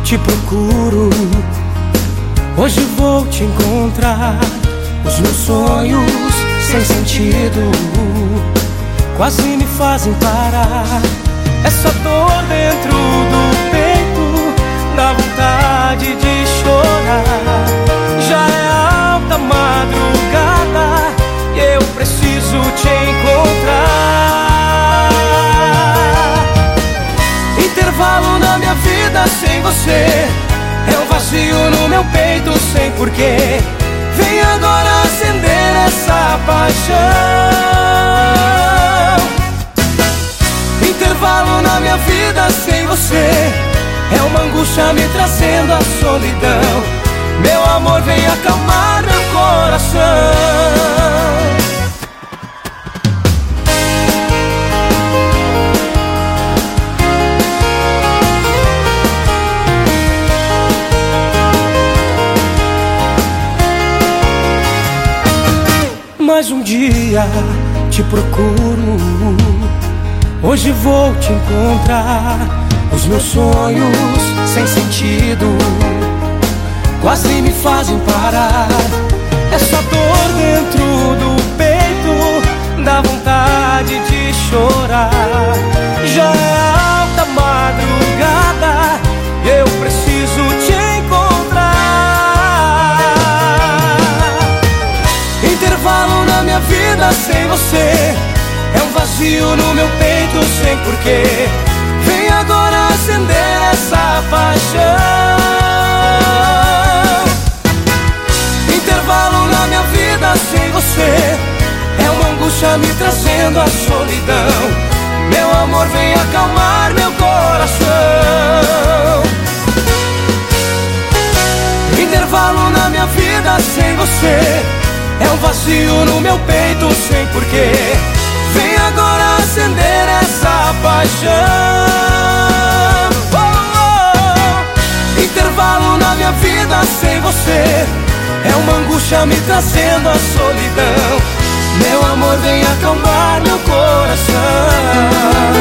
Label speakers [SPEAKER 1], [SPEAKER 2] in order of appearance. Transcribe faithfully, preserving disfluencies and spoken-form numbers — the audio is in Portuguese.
[SPEAKER 1] te procuro. Hoje vou te encontrar. Os meus sonhos sem sentido quase me fazem parar. Essa dor dentro do peito dá vontade de chorar. Já é alta madrugada e eu preciso te encontrar. Intervalo na minha vida sem você é um vazio no meu peito sem porquê. Vem agora acender essa paixão. Intervalo na minha vida sem você é uma angústia me trazendo a solidão. Meu amor, vem acalmar meu coração. Mais um dia te procuro. Hoje vou te encontrar. Os meus sonhos sem sentido quase me fazem parar. Essa dor dentro do peito dá vontade de chorar. Já é alta madrugada e eu preciso te encontrar. Intervalo na minha vida sem você é um vazio no meu peito sem porquê. Vem agora acender essa paixão. Intervalo na minha vida sem você é uma angústia me trazendo a solidão. Meu amor, vem acalmar meu coração. Intervalo na minha vida sem você é um vazio no meu peito sem porquê. Vem agora acender essa paixão. Oh, oh. Intervalo na minha vida sem você é uma angústia me trazendo a solidão. Meu amor, vem acalmar meu coração.